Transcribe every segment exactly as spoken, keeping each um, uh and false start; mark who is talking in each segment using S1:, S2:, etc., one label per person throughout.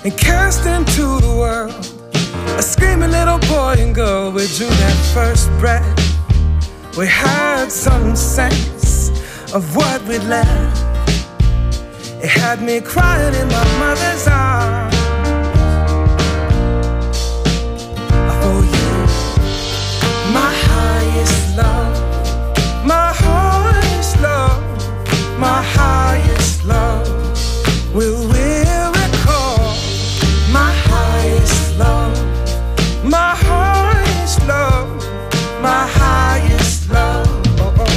S1: and cast into the world. A screaming little boy and girl, we drew that first breath. We had some sense of what we'd left. It had me crying in my mother's arms. For you, my highest love, my highest love, my highest love. Will we recall my highest love, my highest love, my highest love? Oh, oh.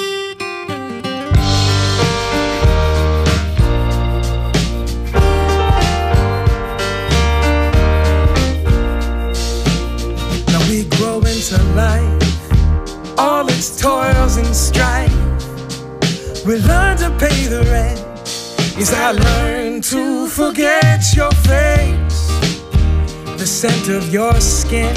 S1: Now we grow into life, all its toils and strife. We learn to pay the rent. Yes, I learned to forget your face, the scent of your skin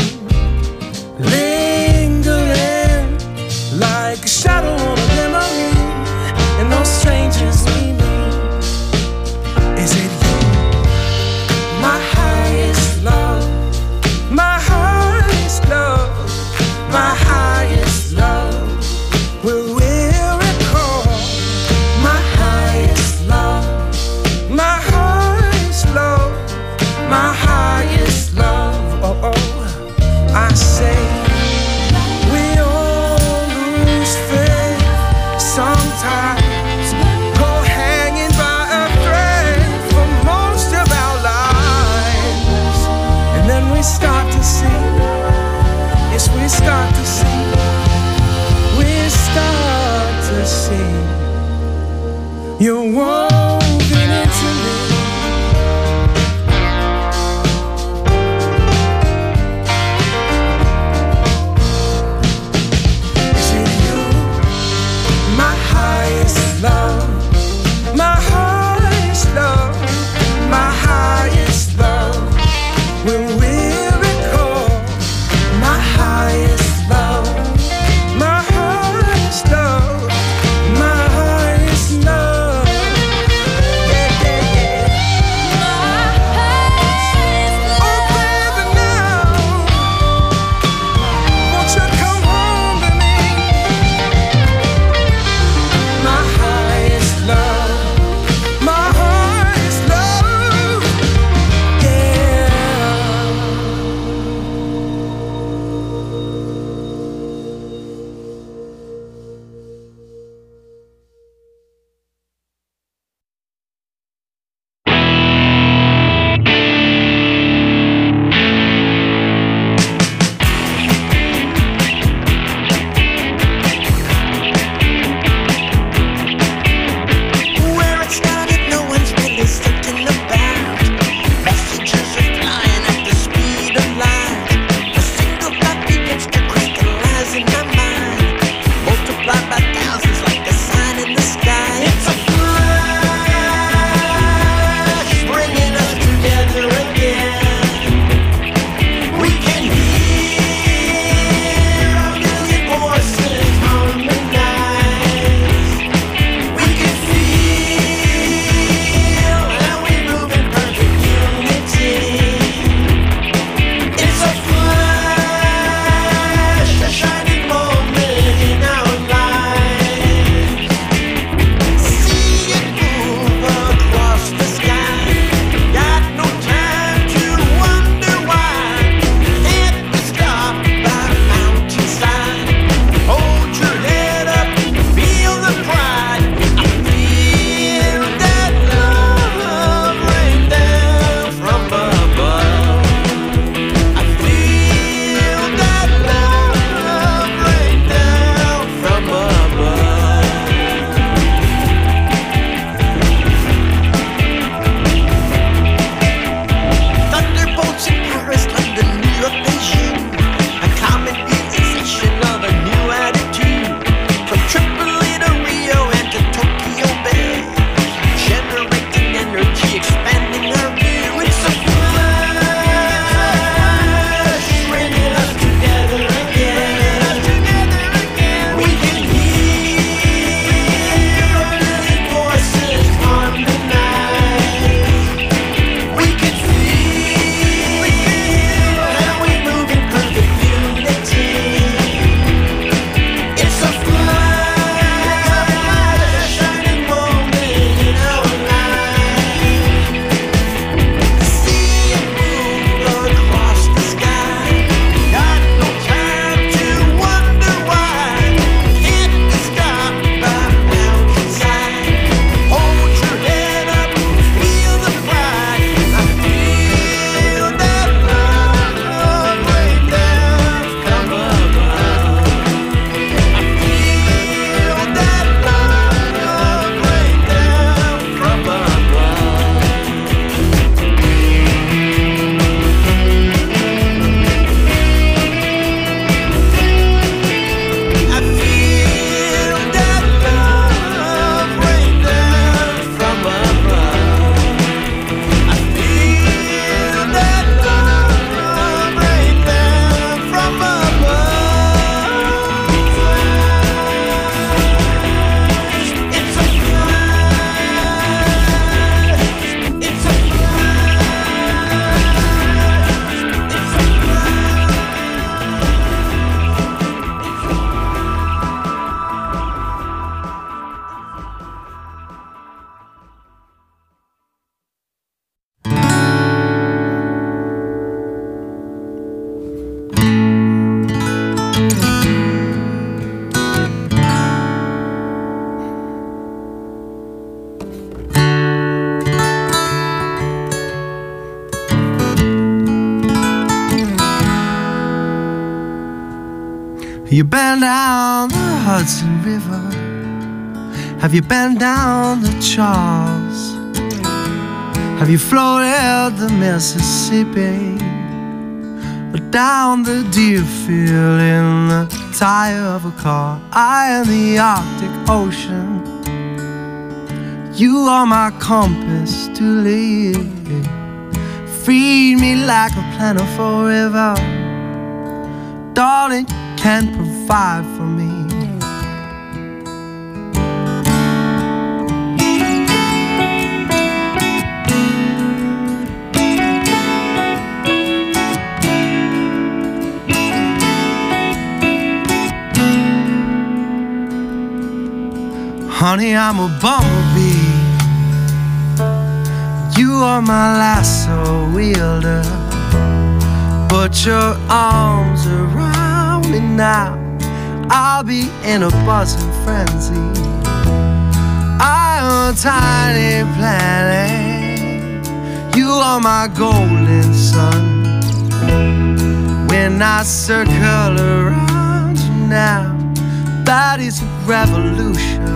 S1: lingering like a shadow on a memory. And those strangers we meet, is it you, my highest love, my highest love, my highest love? Will we recall my highest love, my highest love, my highest love? Oh, oh, I say we all lose faith sometimes, go hanging by a thread for most of our lives. And then we start to see, yes, we start to see, we start to see you're woven into me. Is it you, my highest love, my highest love, my highest love? When we recall my highest love, my highest love, my highest love.
S2: You been down the Hudson River? Have you been down the Charles? Have you floated the Mississippi? Or down the Deerfield in the tire of a car? I in the Arctic Ocean. You are my compass to live. Feed me like a plentiful river. Darling, you can provide for me. Honey, I'm a bumblebee. You are my lasso wielder. Put your arms around me now. I'll be in a buzzing frenzy. I am a tiny planet. You are my golden sun. When I circle around you now, that is a revolution.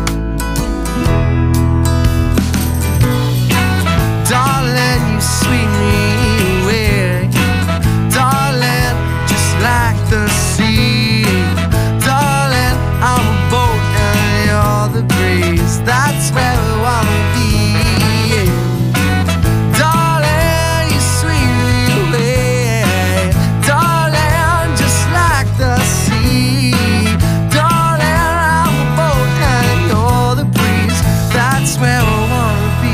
S2: Darling, you sweet me away. Darling, just like the sea. Darling, I'm a boat and you're the breeze. That's where we wanna be. Darling, you sweet me away. Darling, just like the sea. Darling, I'm a boat and you're the breeze. That's where we wanna be.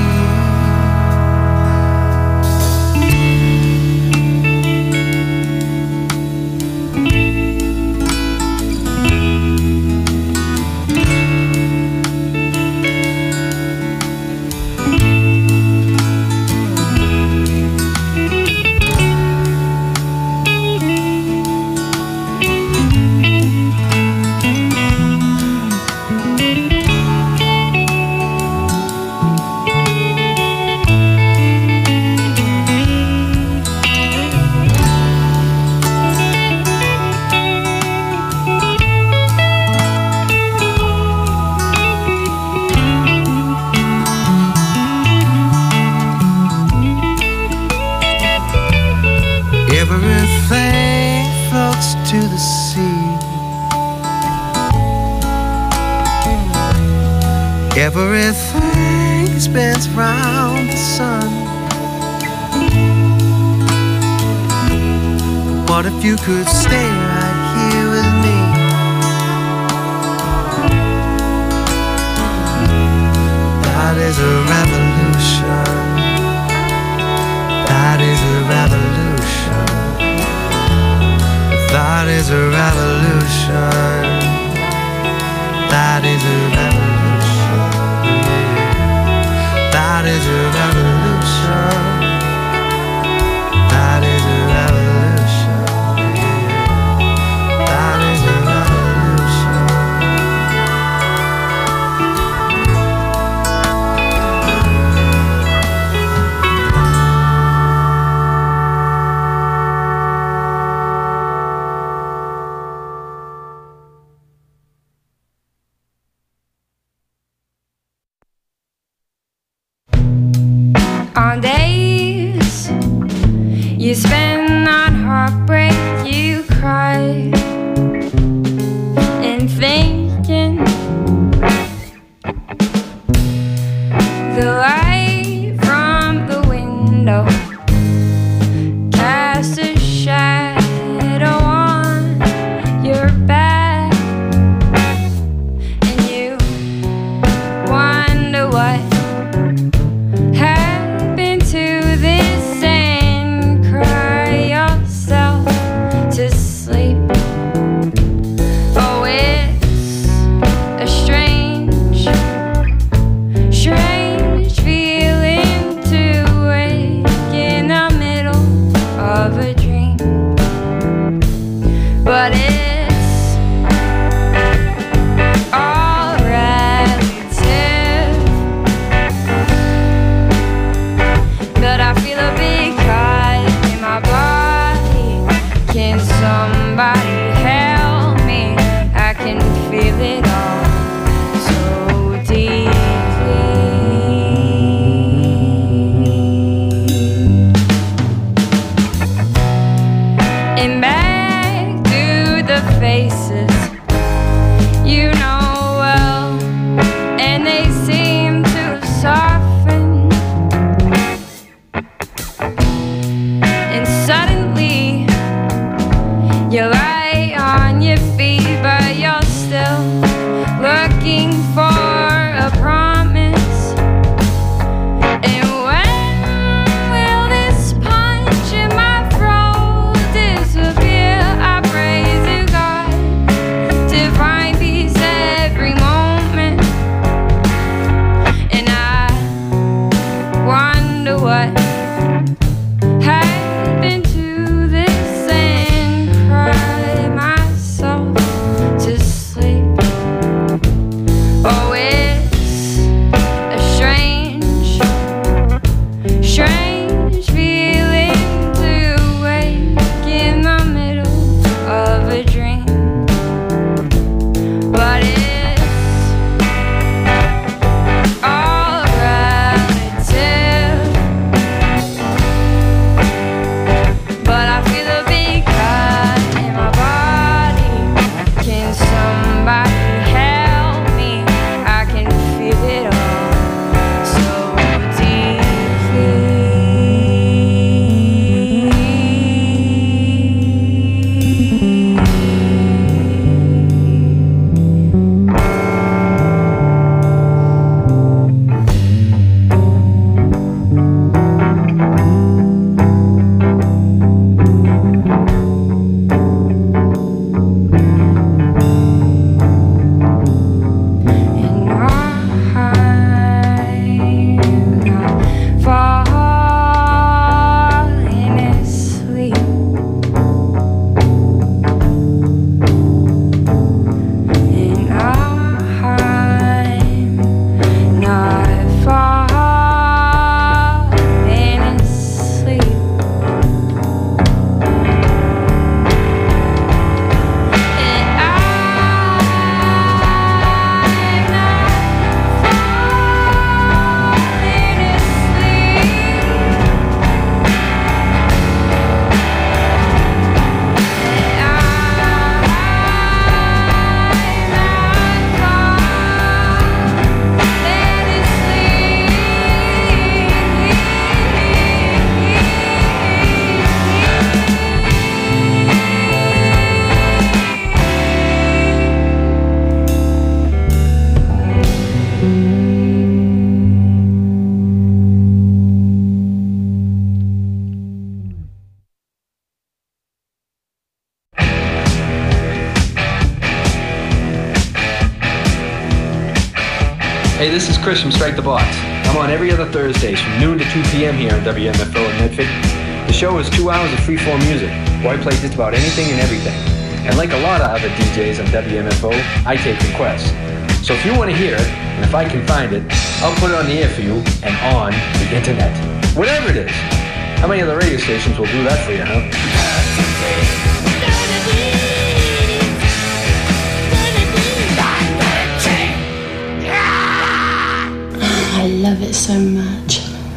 S2: Everything floats to the sea. Everything spins round the sun. What if you could stay right here with me? That is a revolution. That is a revolution. That is a revolution. That is a revolution. That is a revolution. That is a revolution. That is a revolution.
S3: On days you spend on heartbreak, you cry and thinking the light from the window casts a shadow on your back, and you wonder what to this and cry yourself to sleep. Oh, it's a strange, strange feeling to wake
S4: this is Chris from Strike the Box. I'm on every other Thursdays from noon to two p.m. here on W M F O in Medford. The show is two hours of free-form music, where I play just about anything and everything. And like a lot of other D Js on W M F O, I take requests. So if you want to hear it, and if I can find it, I'll put it on the air for you and on the internet. Whatever it is. How many other radio stations will do that for you, huh?
S5: I love it so much.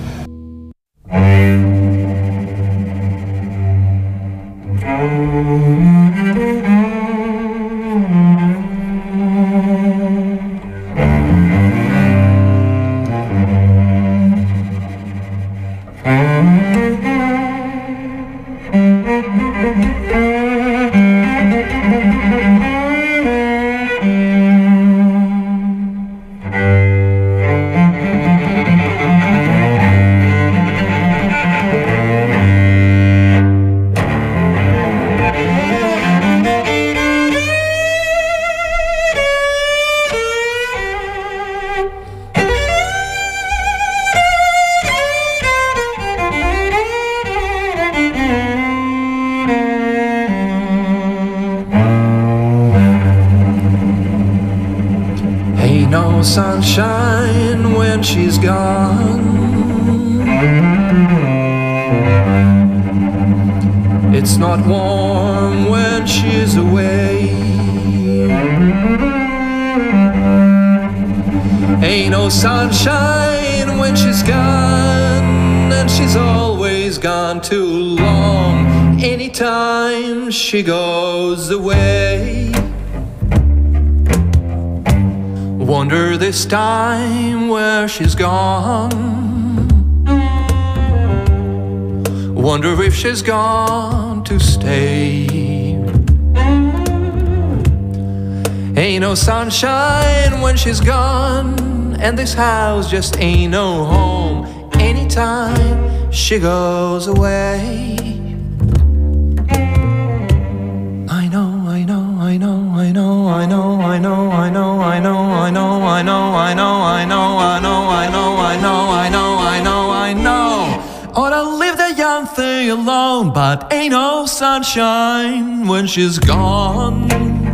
S1: Sunshine when she's gone. It's not warm when she's away. Ain't no sunshine when she's gone, and she's always gone too long. Anytime she goes away. Wonder this time where she's gone. Wonder if she's gone to stay. Ain't no sunshine when she's gone, and this house just ain't no home. Anytime she goes away. I know, I know, I know, I know, I know, I know, I know, I know, I know, I know, I know, I know, I know, I know, I know, I know, I know, I know. Ought to leave the young thing alone, but ain't no sunshine when she's gone.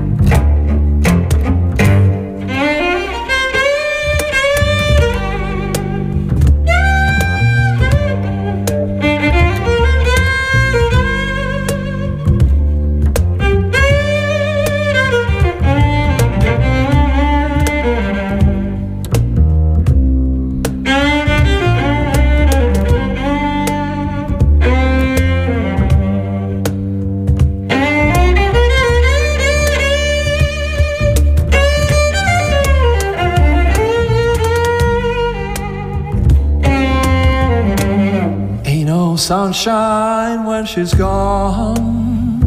S1: Sunshine when she's gone.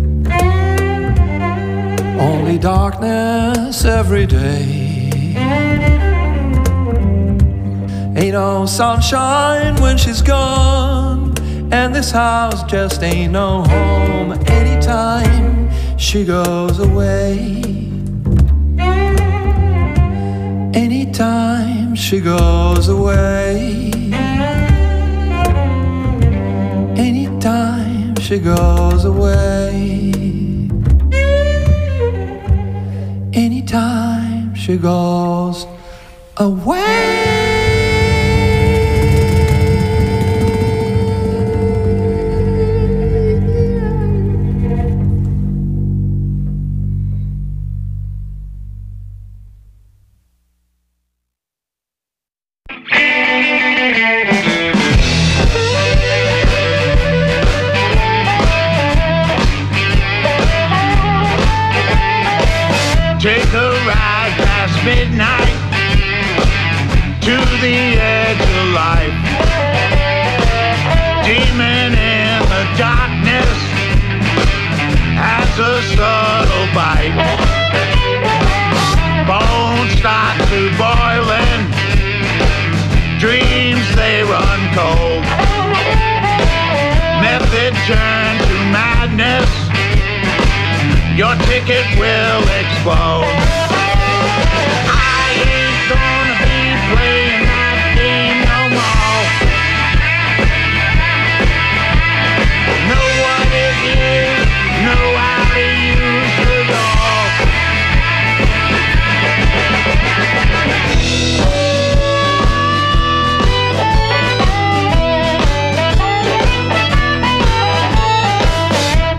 S1: Only darkness every day. Ain't no sunshine when she's gone, and this house just ain't no home. Anytime she goes away. Anytime she goes away. Anytime she goes away. Anytime she goes away.
S6: Take a ride past midnight to the edge of life. Demon in the darkness has a subtle bite. Bones start to boiling, dreams they run cold. Method turn to madness, your ticket will explode. I ain't gonna be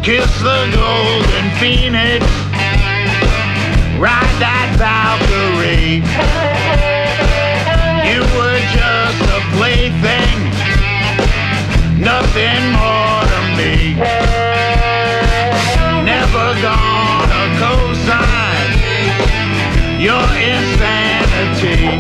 S6: kiss the golden phoenix, ride that Valkyrie. You were just a plaything, nothing more to me. Never gonna co-sign your insanity.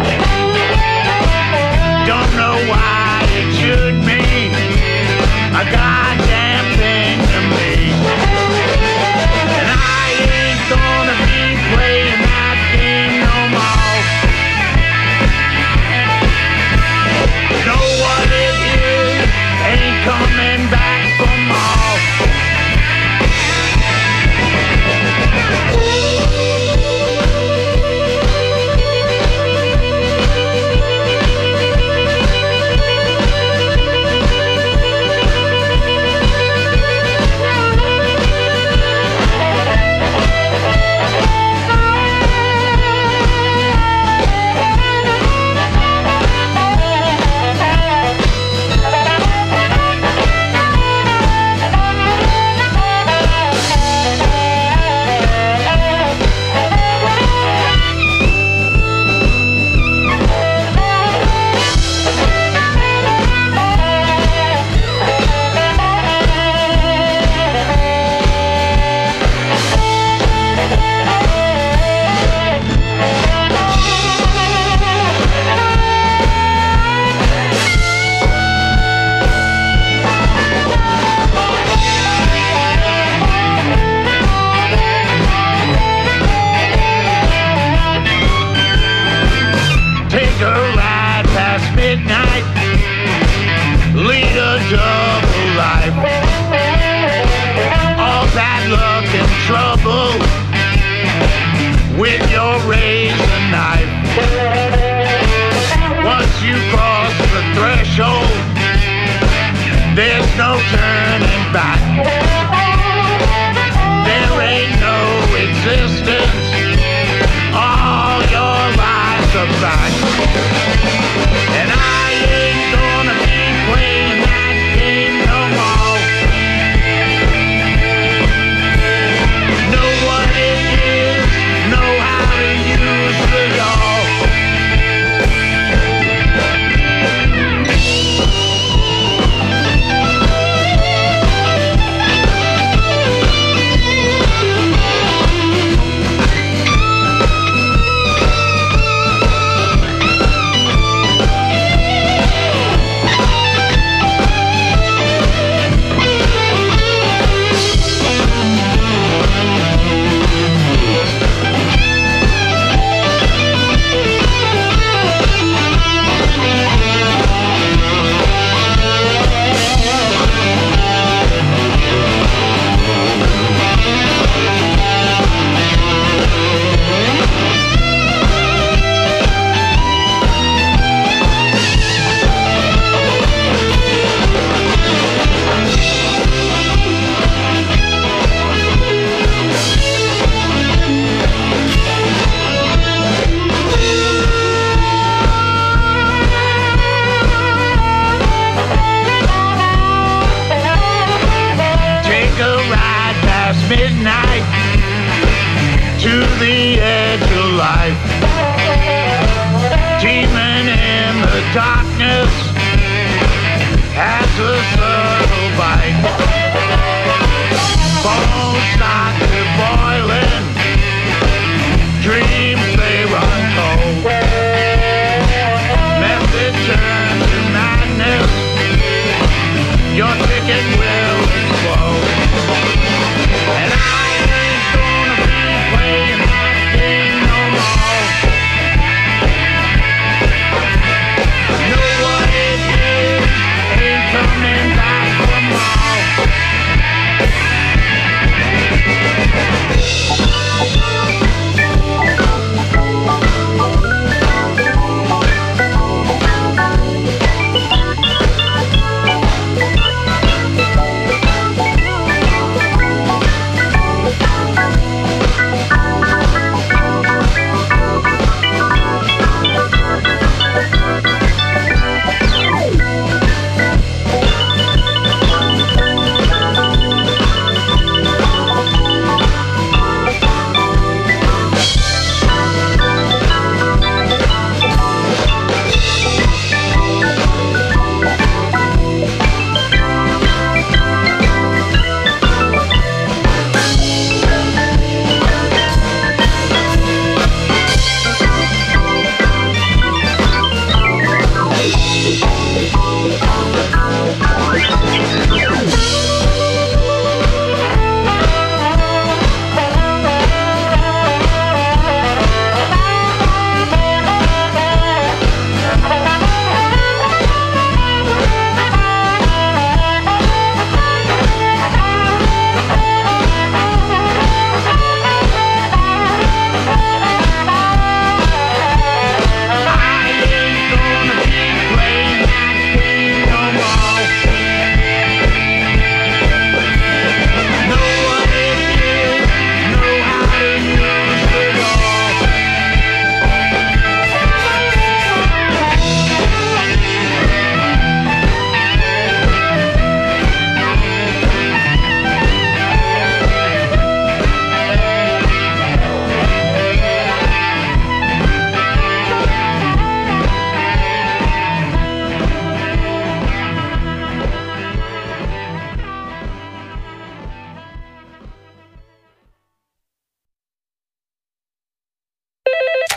S6: Don't know why it should mean a goddamn thing to me. And I ain't gonna be playing that game no more. Know what it is, ain't coming back for more.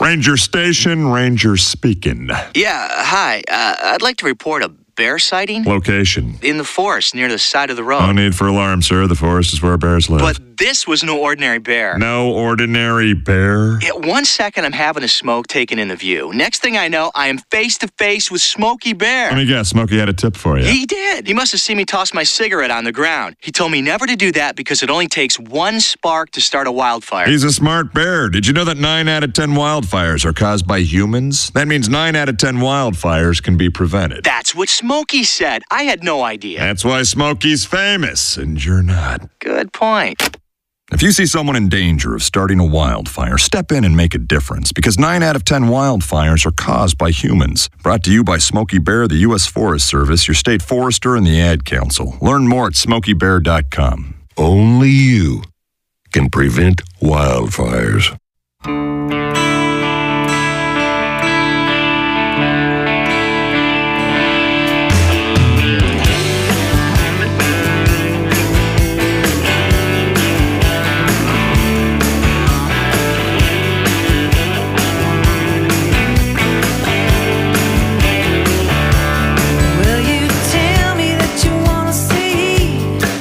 S7: Ranger Station, Ranger speaking.
S8: Yeah, hi. Uh, I'd like to report a bear sighting.
S7: Location.
S8: In the forest near the side of the road.
S7: No need for alarm, sir. The forest is where bears live.
S8: But this was no ordinary bear.
S7: No ordinary bear?
S8: Yeah, one second I'm having a smoke taken in the view. Next thing I know, I am face to face with Smokey Bear.
S7: Let me guess, Smokey had a tip for you.
S8: He did. He must have seen me toss my cigarette on the ground. He told me never to do that because it only takes one spark to start a wildfire.
S7: He's a smart bear. Did you know that nine out of ten wildfires are caused by humans? That means nine out of ten wildfires can be prevented.
S8: That's what Smokey said. I had no idea.
S7: That's why Smokey's famous, and you're not.
S8: Good point.
S7: If you see someone in danger of starting a wildfire, step in and make a difference, because nine out of ten wildfires are caused by humans. Brought to you by Smokey Bear, the U S Forest Service, your state forester, and the Ad Council. Learn more at smokey bear dot com.
S9: Only you can prevent wildfires.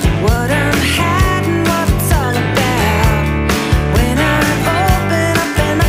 S1: What I'm hiding, what it's all about. When I'm open up and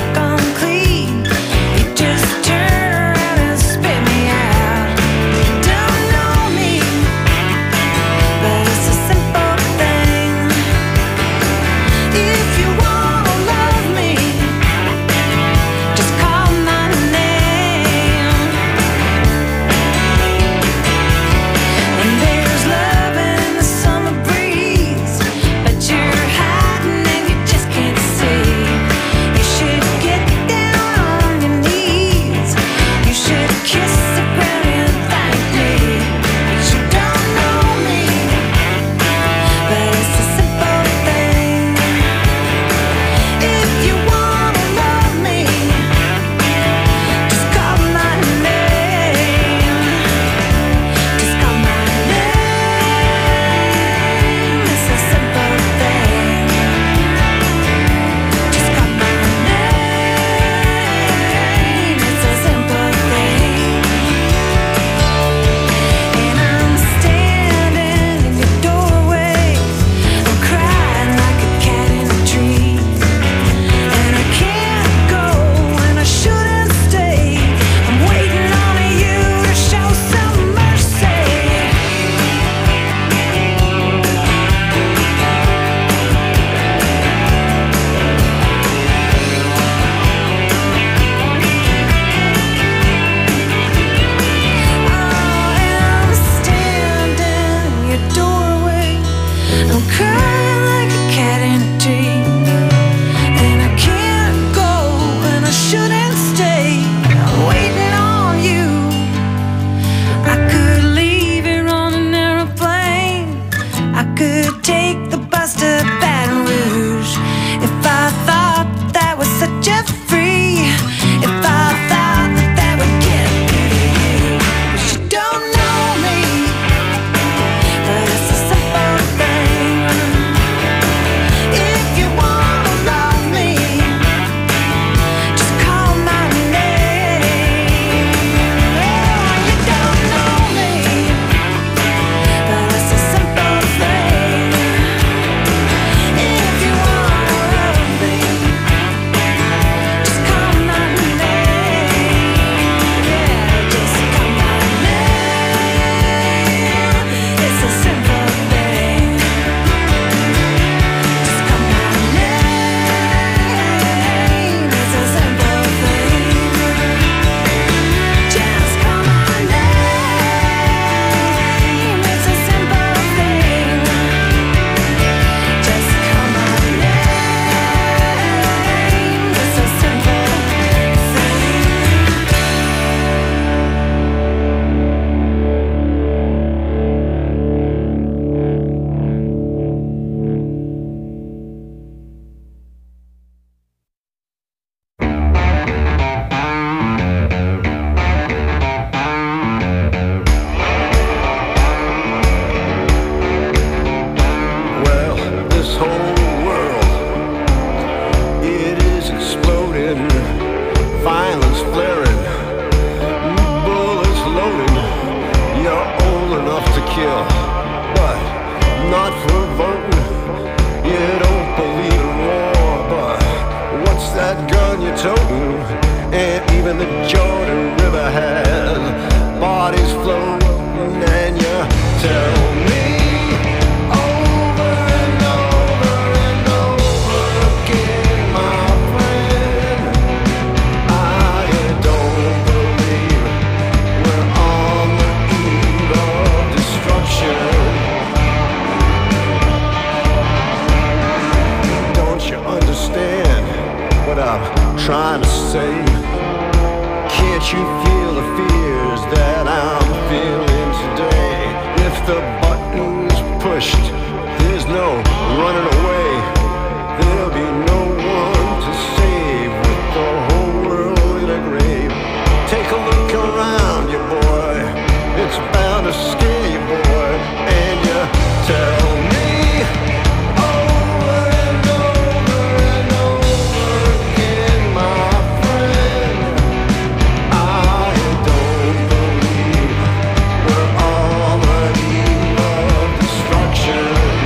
S10: pushed. There's no running away. There'll be no one to save with the whole world in a grave. Take a look around you, boy. It's bound to scare you, boy. And you tell me over and over and over again, my friend, I don't believe we're on the eve of destruction.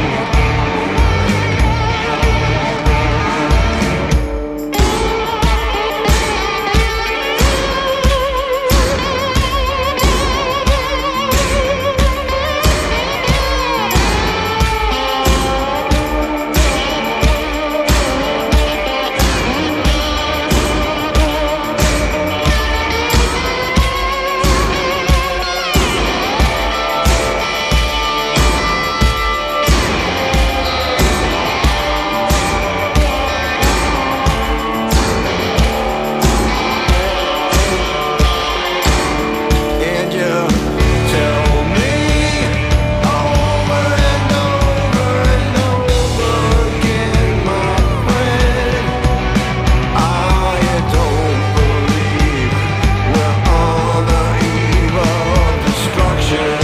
S10: And you tell me over and over and over again, my friend, I don't believe we're on the eve of destruction.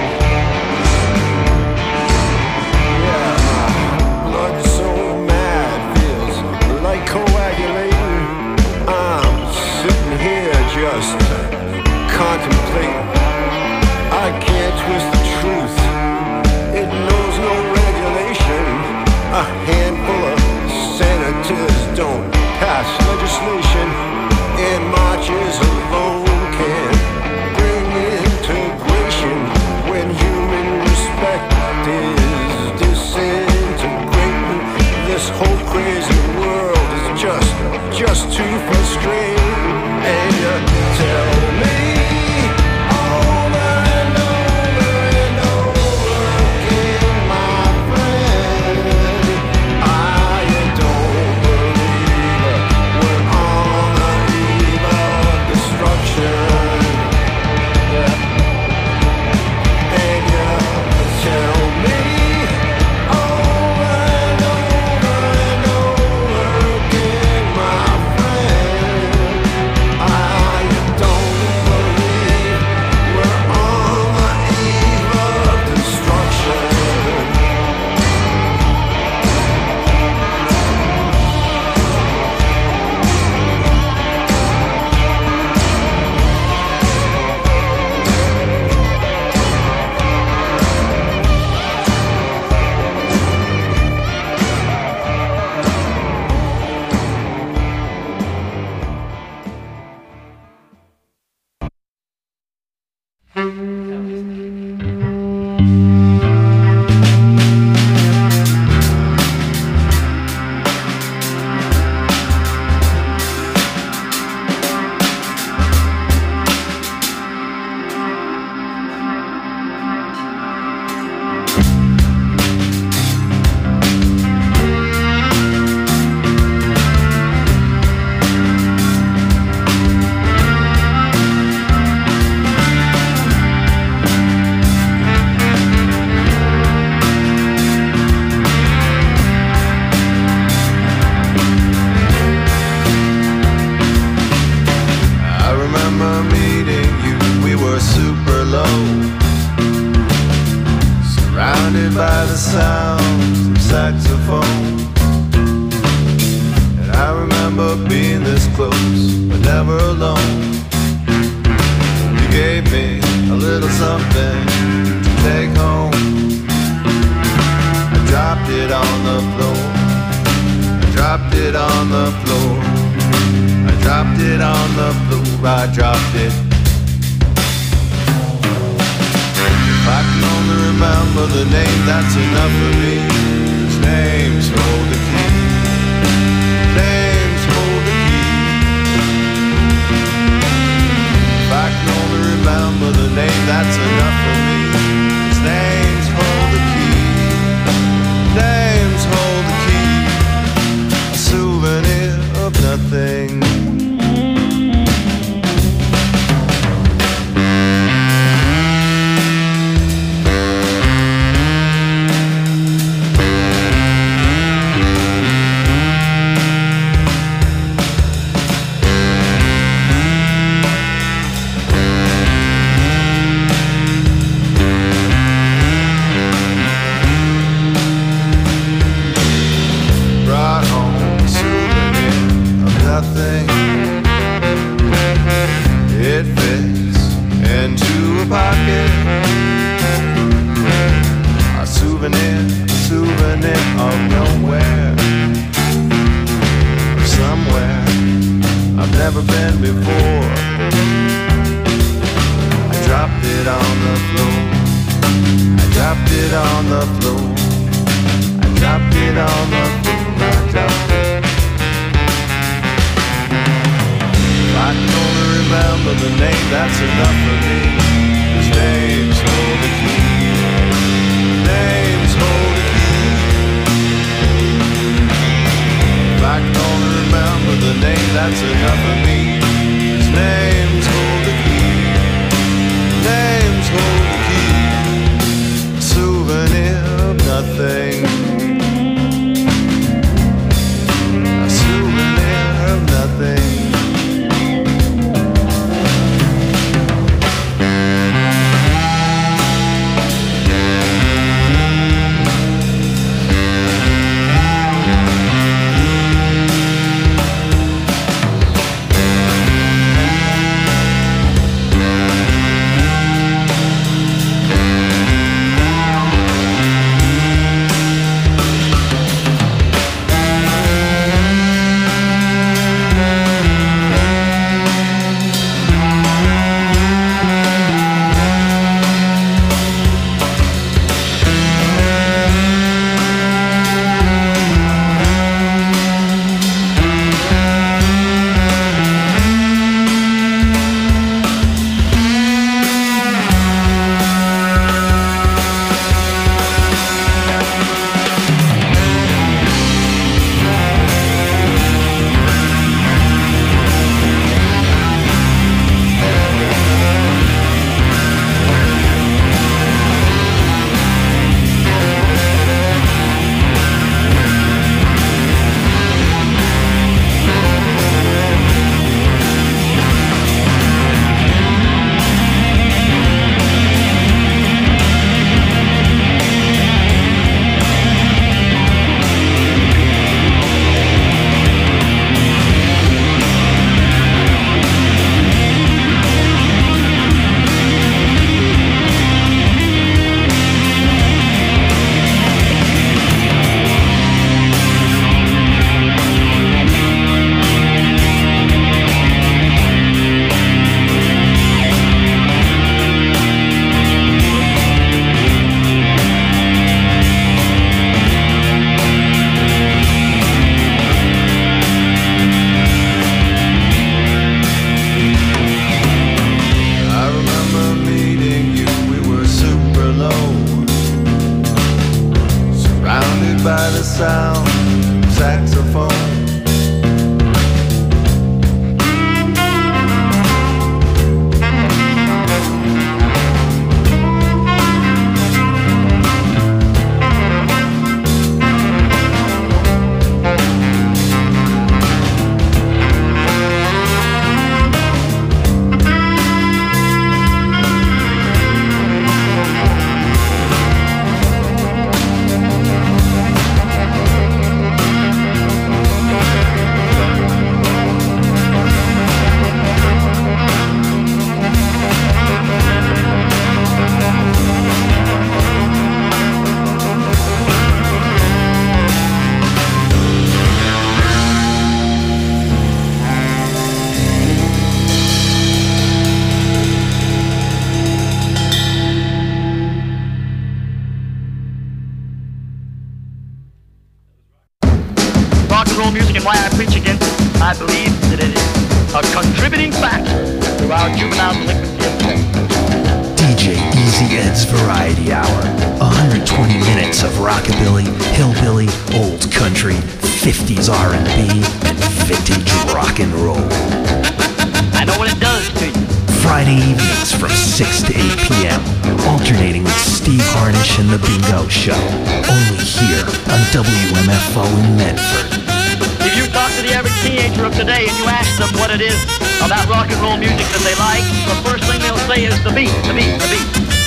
S10: Yeah, my blood's so mad, feels like coagulating. I'm sitting here just contemplating. I can't twist the truth. It knows no regulation. A handful of senators don't pass legislation, and marches alone can bring integration when human respect is disintegrating. This whole crazy world is just, just too frustrating. And you tell me over and over and over again, my friend, I don't believe we're on the eve of destruction. And you tell me over and over and over again, my friend, I don't believe we're on the eve of destruction. I remember meeting you, we were super low, surrounded by the sounds of saxophone. And I remember being this close, but never alone. You gave me a little something to take home. I dropped it on the floor, I dropped it on the floor, I dropped it on the floor, I dropped it. If I can only remember the name, that's enough for me. His name's Hold the Key. Name's Hold the Key. If I can only remember the name, that's enough for me. His name's Hold the Key. Name's Hold the Key. A souvenir of nothing. souvenir, souvenir of nowhere, somewhere I've never been before. I dropped it on the floor, I dropped it on the floor, I dropped it on the floor, I dropped it. If I can only remember the name, that's enough for me. His name's hold the key, name's hold the key. If I can only remember the name, that's enough for me. His name's hold the key, name's hold the key. A souvenir of nothing, a souvenir of nothing.
S11: I believe that it is a contributing factor to our juvenile delinquency epidemic.
S12: D J Easy Ed's Variety Hour. one hundred twenty minutes of rockabilly, hillbilly, old country, fifties R and B, and vintage rock and roll.
S11: I know what it does to you.
S12: Friday evenings from six to eight p.m. Alternating with Steve Harnish and The Bingo Show. Only here on W M F O in Medford.
S11: If you talk to the average teenager of today and you ask them what it is about rock and roll music that they like, the first thing they'll say is the beat, the beat, the beat.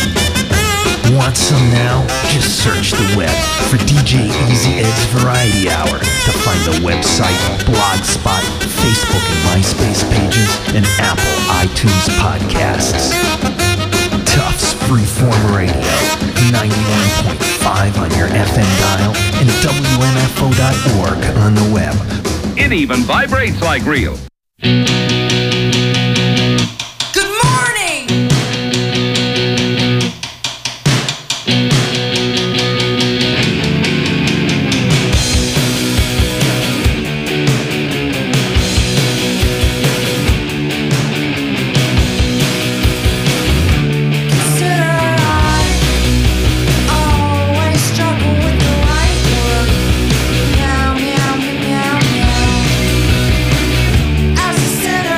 S12: Want some now? Just search the web for D J Easy Ed's Variety Hour to find the website, Blogspot, Facebook and MySpace pages, and Apple iTunes podcasts. Tufts Freeform Radio, ninety-one point five on your F M dial and W M F O dot org on the web.
S13: It even vibrates like real.
S14: As I said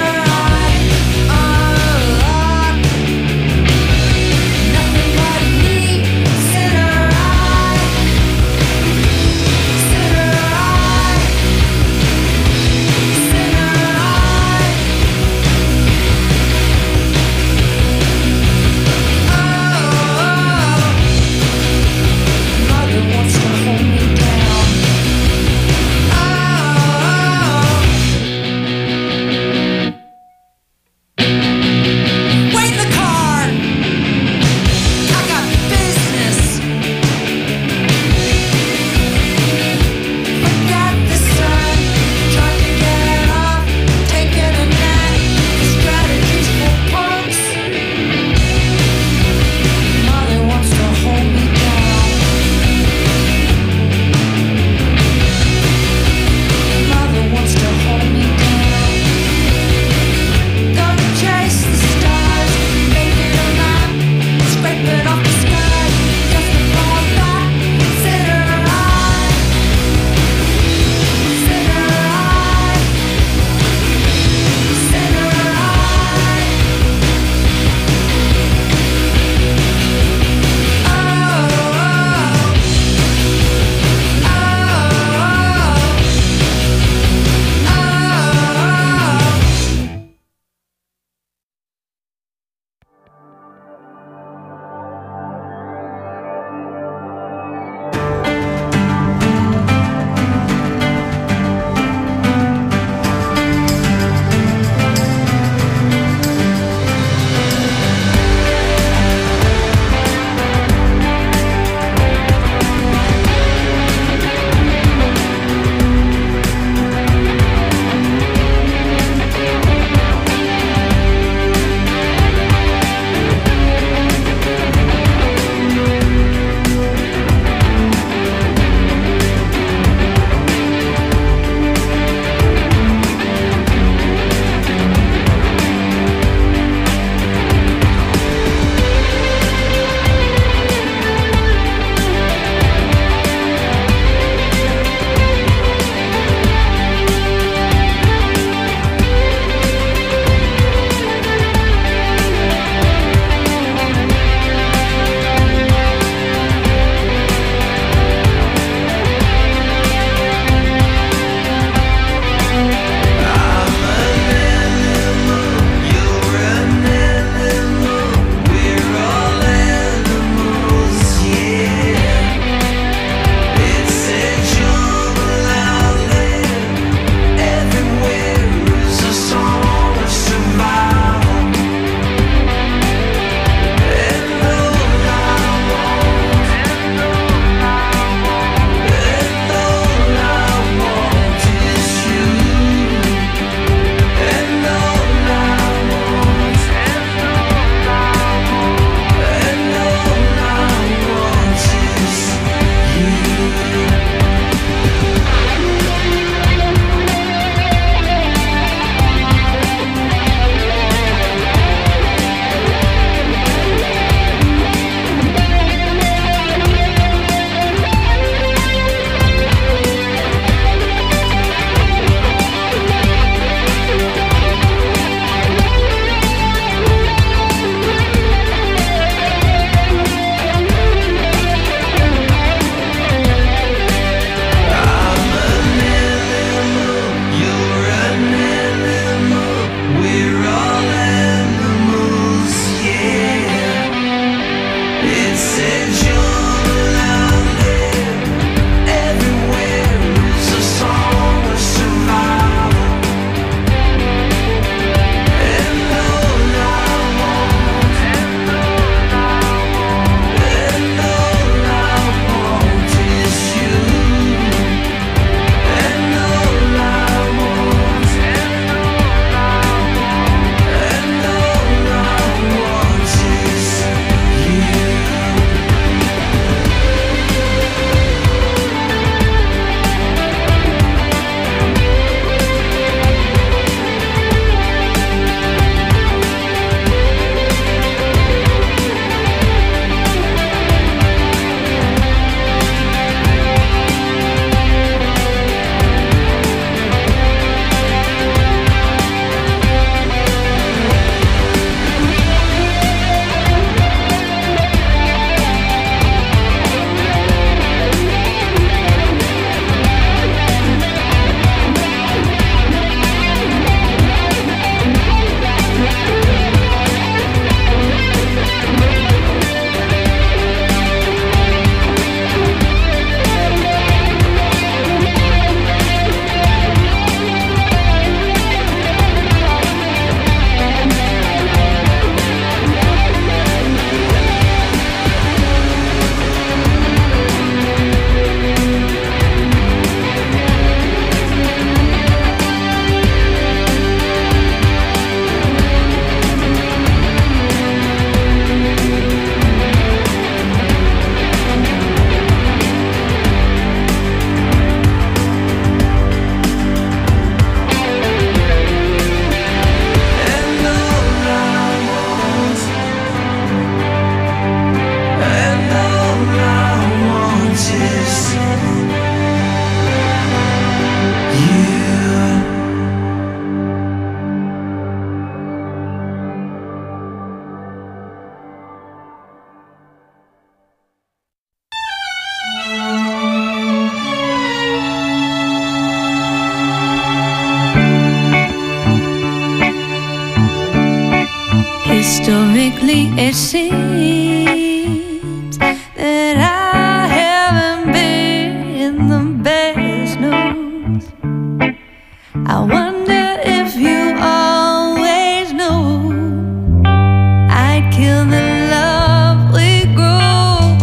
S3: Historically, it seems that I haven't been the best news. I wonder if you always knew I'd kill the love we grew.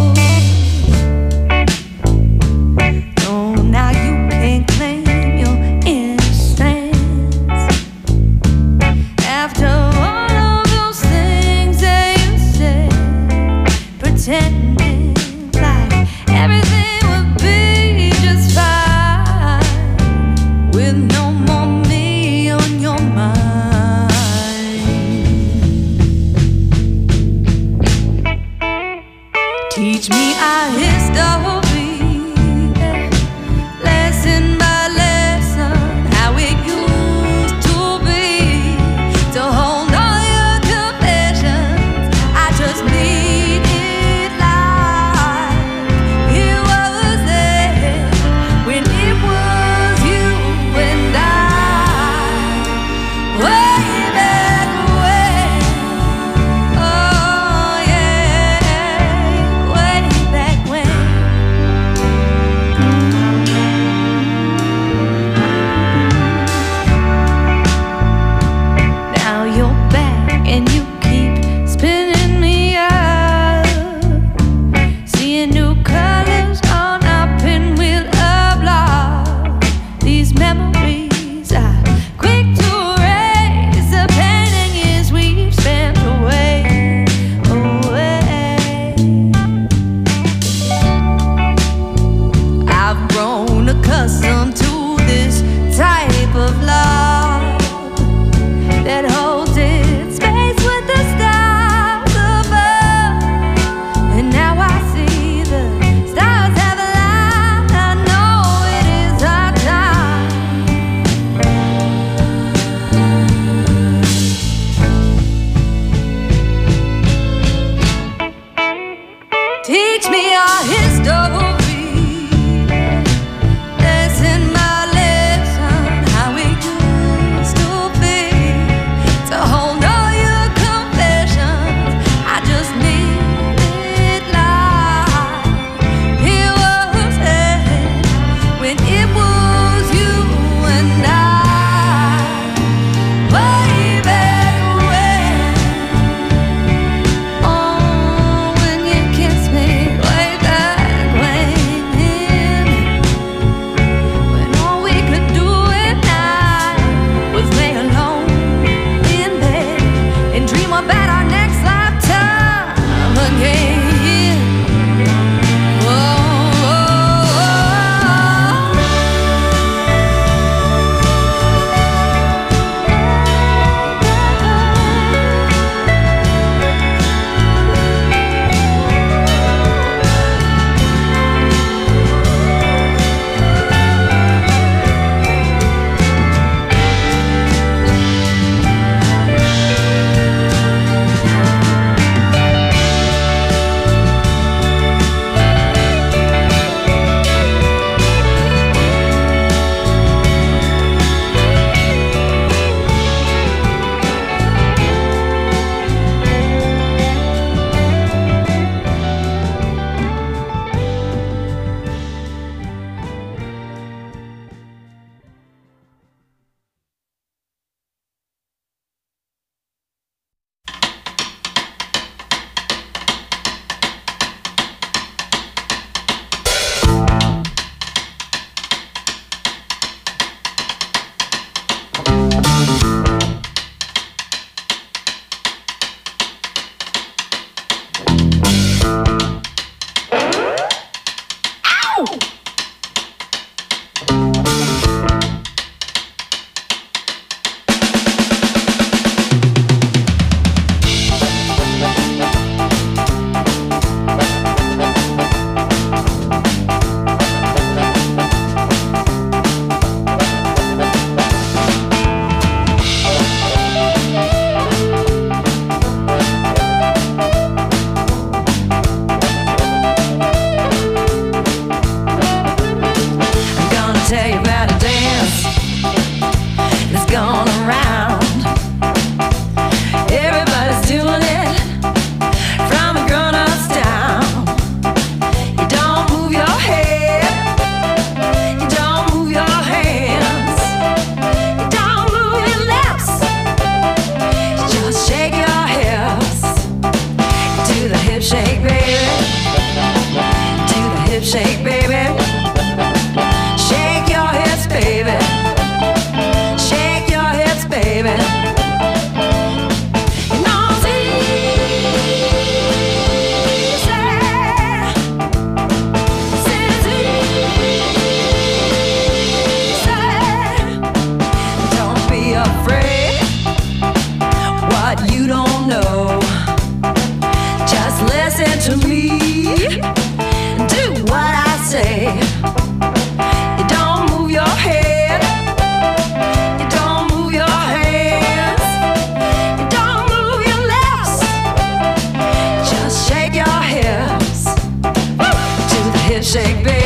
S3: No, now you can't claim your innocence after all of those things that you said, pretending like everything would be just fine with no more me on your mind. Teach me our history, lesson by lesson, how it used to be. To hold all your confessions, I just need it like it was there when it was you and I, way back when. Oh yeah, way back when. Now you're back and you keep spinning me up, seeing new colors on our pinwheel of love. These memories are quick to erase the pain and years we've spent away, away. I've grown accustomed to this type of love that holds its space with the stars above. And now I see the stars have aligned. I know it is our time. Teach me our history, lesson by lesson, how we used to be. To hold all your confessions, I just need it like it was there when it was you and I, way back when. Oh, when you kissed me, way back when. When all we could do at night was lay alone in bed and dream about our next lifetime again. Whoa,
S14: baby. Shake your hips, baby. Shake your hips, baby. You know it's easy. It's easy. Don't be afraid what you don't know. Just listen to me. Do what I say. You don't move your head. You don't move your hands. You don't move your lips. Just shake your hips. Woo! To the hip shake, baby.